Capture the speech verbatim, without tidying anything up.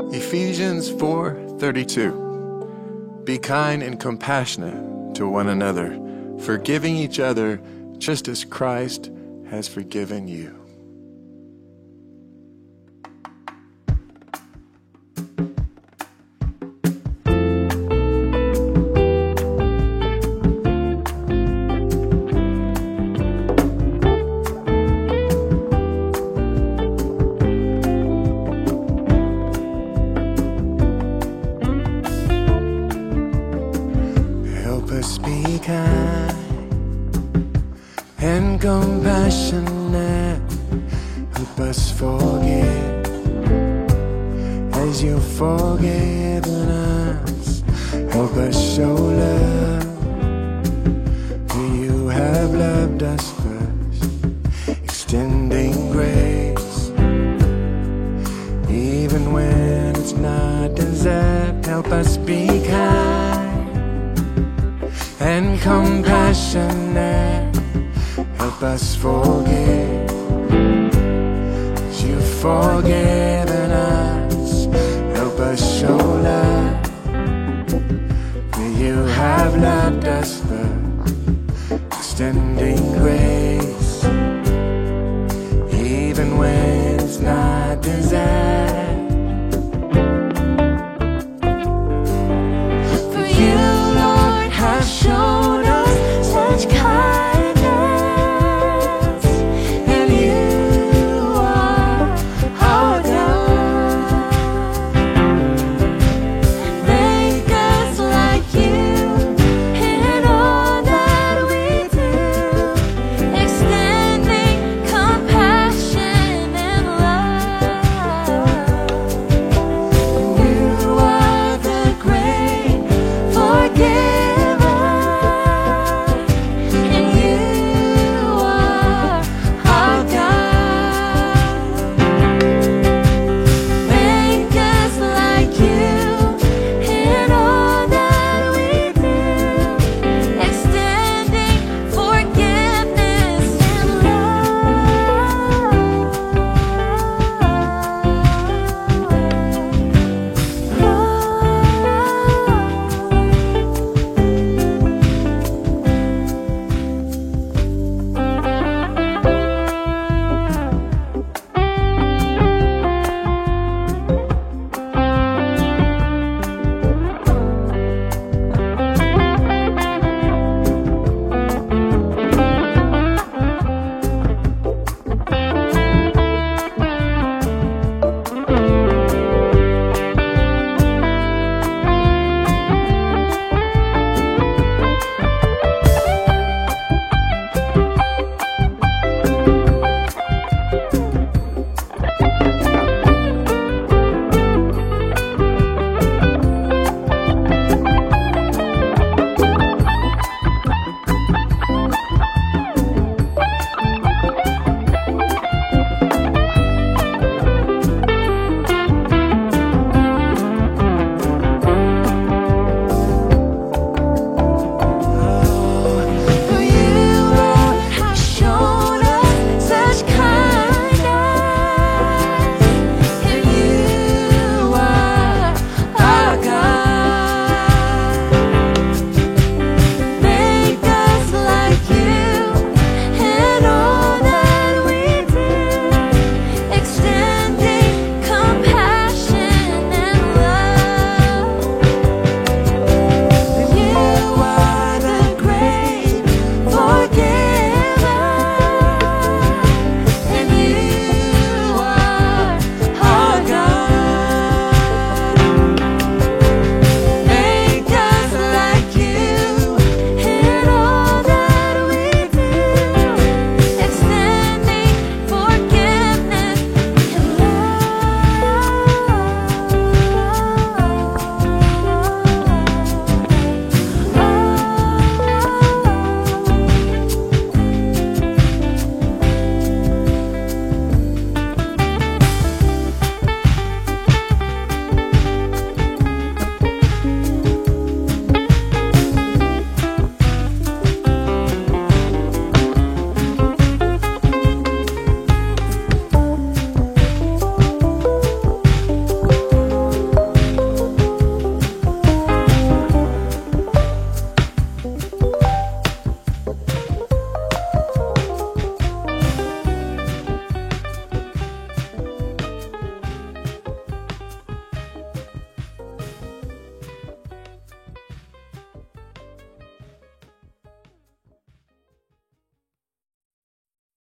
Ephesians four thirty-two. Be kind and compassionate to one another, forgiving each other just as Christ has forgiven you. Help us be kind and compassionate. Help us forgive as you've forgiven us. Help us show love, for you have loved us first, extending grace even when it's not deserved. Help us be kind and compassionate. Help us forgive as you've forgiven us. Help us show love, for you have loved us first, extending grace even when it's not deserved.